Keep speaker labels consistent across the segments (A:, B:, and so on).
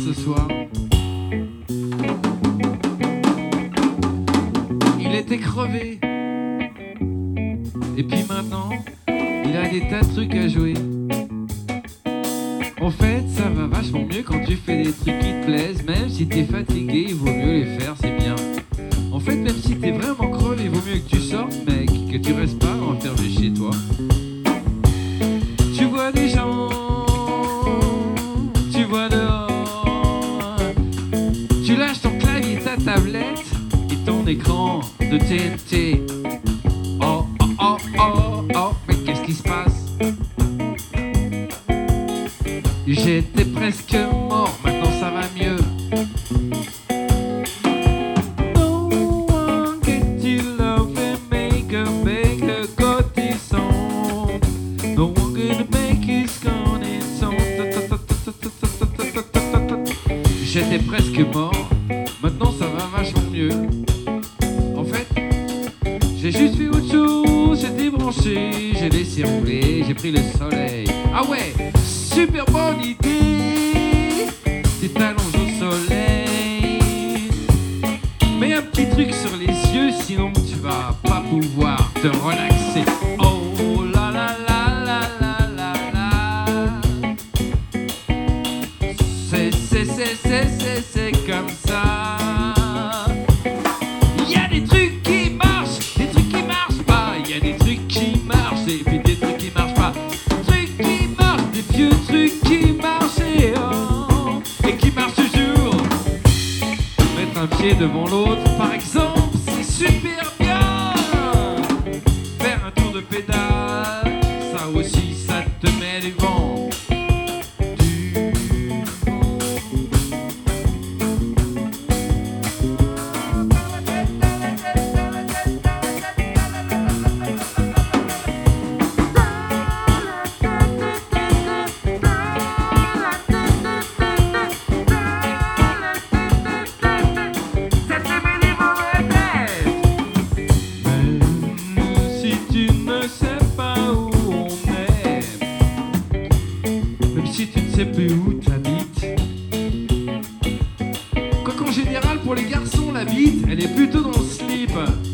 A: ce soir. Il était crevé. Et puis maintenant, il a des tas de trucs à jouer. En fait, ça va vachement mieux quand tu fais des trucs qui te plaisent. Même si t'es fatigué, il vaut mieux les faire, c'est bien. En fait, même si t'es vraiment crevé, il vaut mieux que tu sortes, mec, que tu restes pas enfermé chez toi. Tu vois des gens, tu vois dehors. Tu lâches ton clavier, ta tablette et ton écran de TNT. Oh, oh, oh, oh, oh, mais qu'est-ce qui se passe? J'étais presque mort, maintenant ça va mieux. No one can you love and make a got this song. No one gonna make his song and song. J'étais presque mort, maintenant ça va vachement mieux. En fait, j'ai juste fait autre chose, j'ai débranché, j'ai laissé rouler, j'ai pris le soleil. Ah ouais, super bonne idée, tu t'allonges au soleil. Mets un petit truc sur les yeux, sinon tu vas pas pouvoir te relaxer. Oh la la la la la la la. C'est comme ça. Il y a des trucs qui marchent, des trucs qui marchent pas. Il y a des trucs qui marchent et puis des trucs qui marchent pas. Des trucs qui marchent, des vieux trucs qui marchent et qui marchent toujours. Mettre un pied devant l'autre, par exemple, c'est super bien. Faire un tour de pédale, ça aussi, ça te met du vent. Si tu ne sais plus où t'habites. Quoique en général pour les garçons la bite elle est plutôt dans le slip.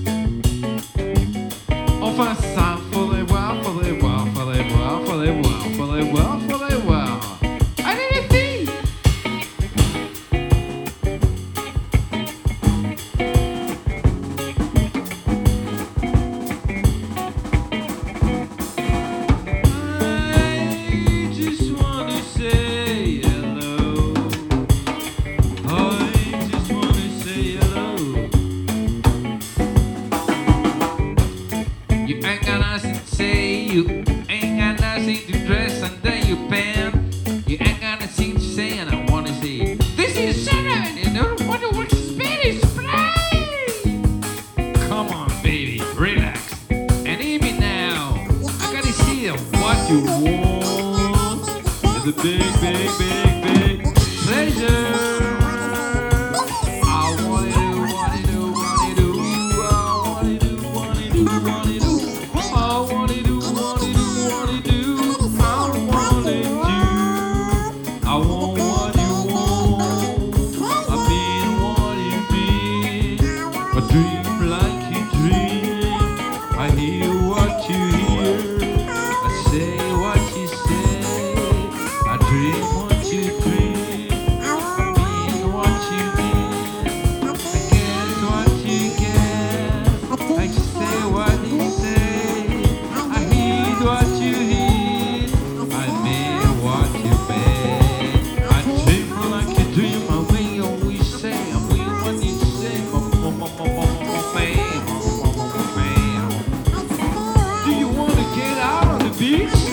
A: Enfin ça, faudrait voir, faudrait voir, faudrait voir, faudrait voir, faudrait voir, faudrait voir. Allez les filles! You ain't got nothing to say, you ain't got nothing to dress under your pants. You ain't got nothing to say, and I wanna say, this is Shannon, and I want to watch Spanish play. Come on, baby, relax, and hear me now. I gotta see what you want. It's a big, big, big, big pleasure. Beach?